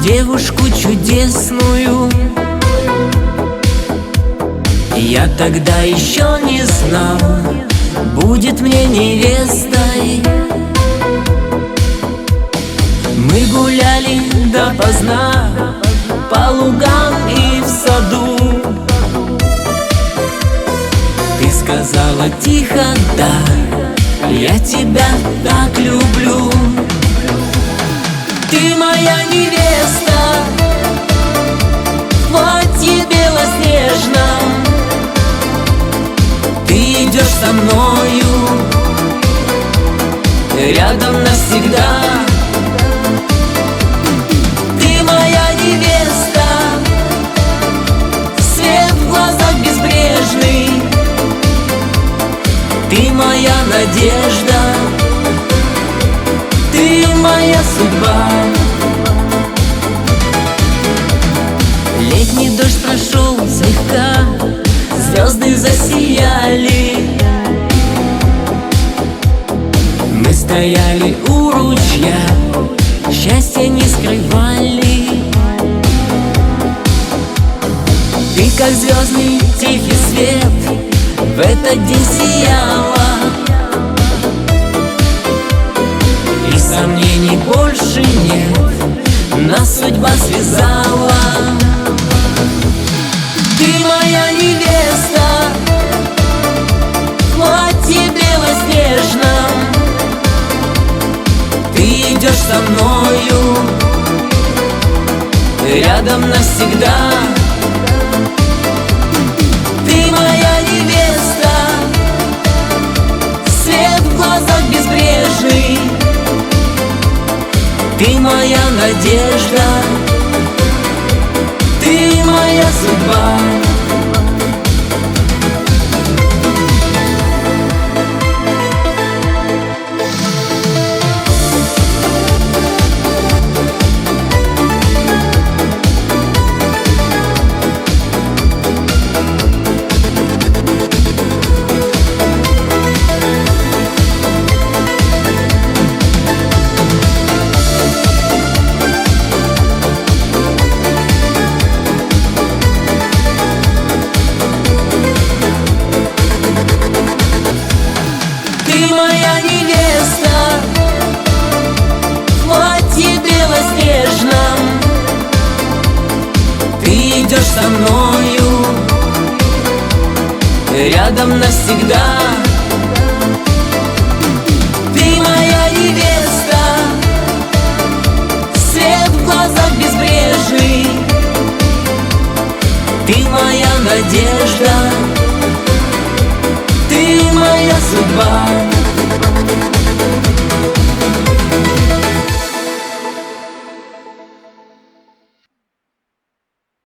девушку чудесную. Я тогда еще не знал, будет мне невестой. Мы гуляли допоздна по лугам и в саду. Ты сказала тихо: да, я тебя так люблю. Ты моя невеста в платье белоснежном. Ты идешь со мною рядом навсегда. Ты моя невеста, свет в глазах безбрежный. Ты моя надежда, ты моя судьба. Летний дождь прошел слегка, звезды засияли. Мы стояли у ручья, счастья не скрывали. Ты, как звездный тихий свет, в этот день сияла. И сомнений больше нет, нас судьба связала. Ты моя невеста в платье белоснежном. Ты идешь со мною рядом навсегда. Ты моя невеста, свет в глазах безбрежный. Ты моя надежда, ты моя судьба. Ты моя невеста в платье белоснежном. Ты идешь со мною рядом навсегда. Ты моя невеста, свет в глазах безбрежный. Ты моя надежда, ты моя судьба.